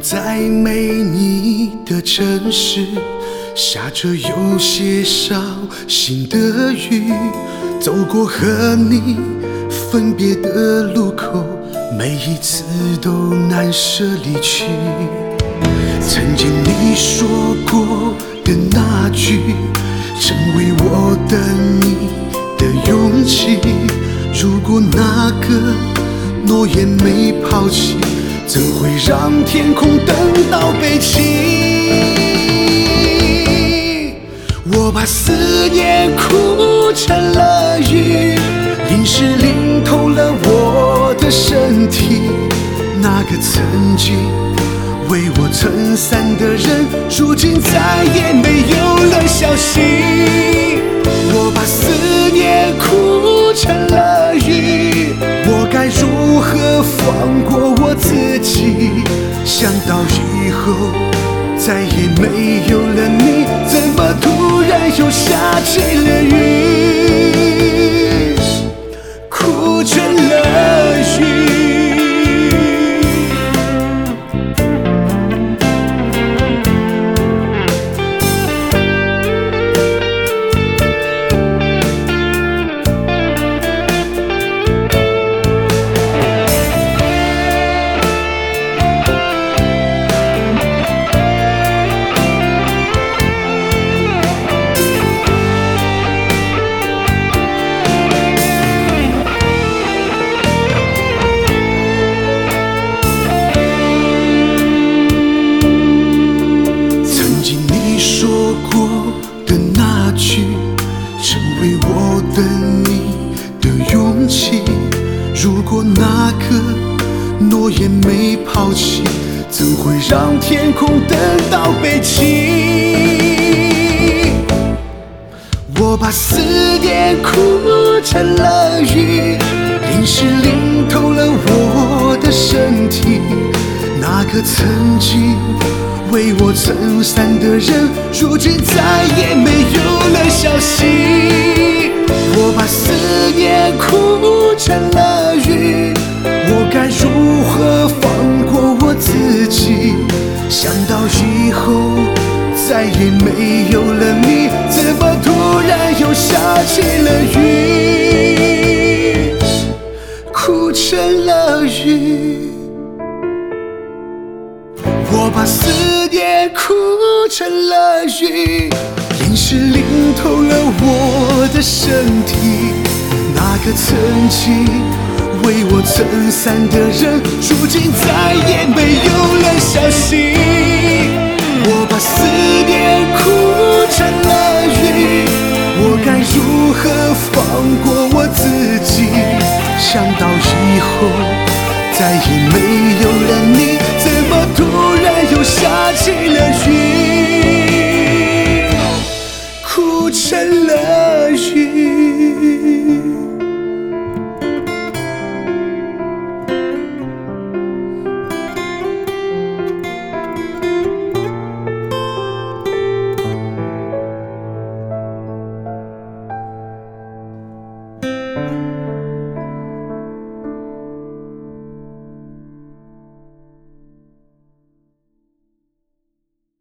在没你的城市，下着有些伤心的雨，走过和你分别的路口，每一次都难舍离去。曾经你说过的那句，成为我等你的勇气。如果那个诺言没抛弃，怎会让天空等到悲泣？我把思念哭成了雨，淋湿淋透了我的身体。那个曾经为我撑伞的人，如今再也没有了消息。我把思念哭成了雨，我该如何放过我自己？想到以后再也没有了你，怎么突然又下起了雨，哭成了雨。成为我等你的勇气。如果那个诺言没抛弃，怎会让天空等到悲泣？我把思念哭成了雨，淋湿淋透了我的身体。那个曾经为我撑伞的人，如今再也没有了消息。我把思念哭成了雨，我该如何放过我自己？想到以后再也没有了你，怎么突然又下起了雨，哭成了雨。我把思念哭成了雨，淋湿淋透了我的身体。那个曾经为我撑伞的人，如今再也没有了消息。我把思念哭成了雨，我该如何放过我自己？想到以后再也没有了你，怎么突然又下起了雨，哭成了雨。